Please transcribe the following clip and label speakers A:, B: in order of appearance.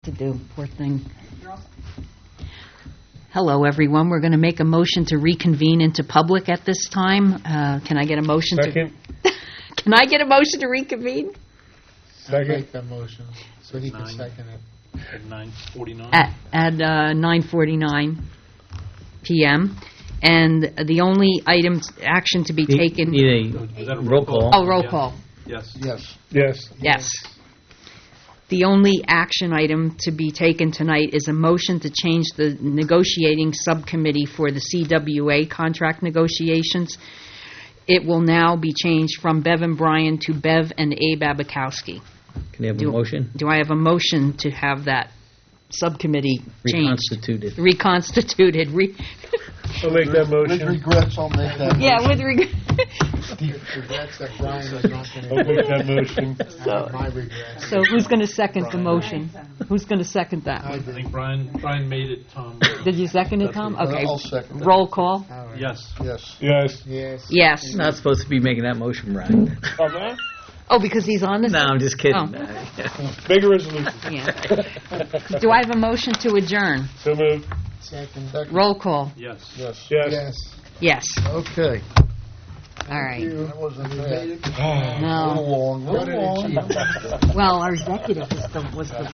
A: to do, poor thing. Hello, everyone. We're going to make a motion to reconvene into public at this time. Can I get a motion
B: Second.
A: Can I get a motion to reconvene?
B: Second.
C: I'll make that motion, so he can second it.
D: At 9:49?
A: At 9:49 p.m. And the only action to be taken...
E: Need
D: Is that
E: a roll call.
A: Oh, roll call.
D: Yes.
C: Yes.
B: Yes.
A: Yes. The only action item to be taken tonight is a motion to change the negotiating subcommittee for the CWA contract negotiations. It will now be changed from Bev and Brian to Bev and Abe Abakowski.
E: Can you have a motion?
A: Do I have a motion to have that subcommittee changed?
E: Reconstituted.
A: Reconstituted.
B: I'll make that
C: With
B: motion.
C: regrets, I'll make that motion.
A: Yeah, with regret.
C: Regrets that Brian is not going
B: I'll make that
C: to
B: motion.
C: have my regrets.
A: So who's going to second the motion? Who's going to second that?
C: I
D: I
C: did.
D: think Brian made it, Tom.
A: Did you second it, Tom? Okay.
C: I'll second it.
A: Roll call.
C: All right.
D: Yes.
C: Yes.
B: Yes.
C: Yes.
A: Yes.
E: You're not supposed to be making that motion, Brian.
B: Oh, man.
A: Oh, because he's on this?
E: No, I'm just kidding.
A: Oh.
B: Make a resolution.
A: Yeah. Do I have a motion to adjourn?
B: So moved.
C: Second.
A: Roll call.
D: Yes.
C: Yes.
B: Yes.
A: Yes.
C: Okay.
A: All right.
C: That wasn't bad. A
A: No.
C: little long.
A: Well, our executive was the